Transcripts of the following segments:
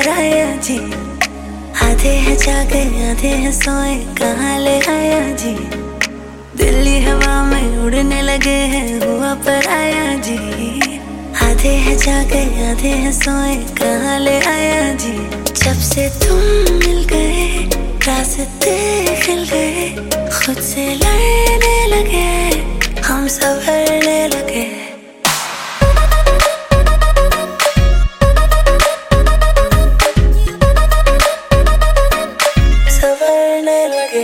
पराया जी। आधे हैं जागे आधे हैं सोए, कहाँ ले आया जी। दिल्ली हवा में उड़ने लगे हैं, हुआ पराया जी। आधे हैं जागे आधे हैं सोए, कहाँ ले आया जी। जब से तुम मिल गए रास्ते खिल गए, खुद से लड़ने लगे हम संवरने लगे। संवरने लगे।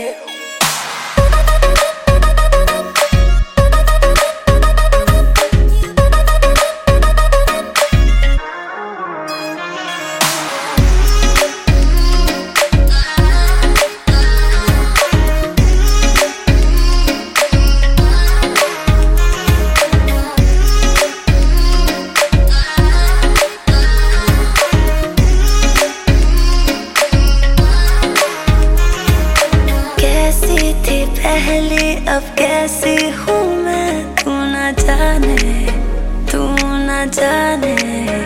पहले अब कैसी हूँ मैं, तू ना जाने तू ना जाने।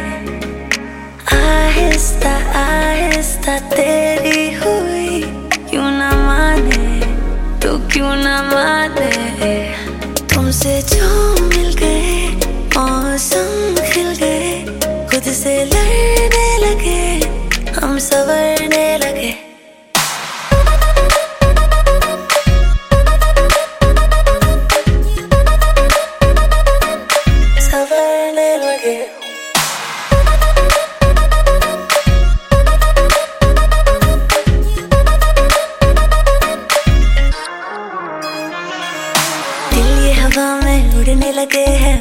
आहिस्ता आहिस्ता तेरी हुई, क्यों ना माने तू क्यों ना माने। तुमसे जो मिल गए मौसम खिल गए, खुद से लड़ने लगे हम संवरने लगे। दिल्ली हवा में उड़ने लगे हैं,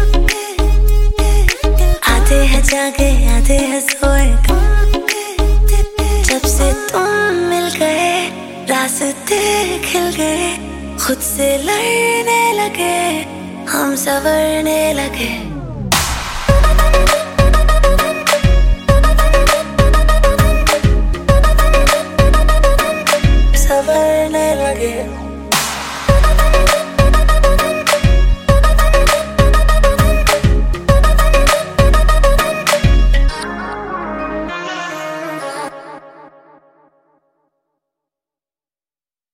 आधे हैं जागे आधे हैं सोए। जब से तुम मिल गए रास्ते खिल गए, खुद से लड़ने लगे हम संवरने लगे।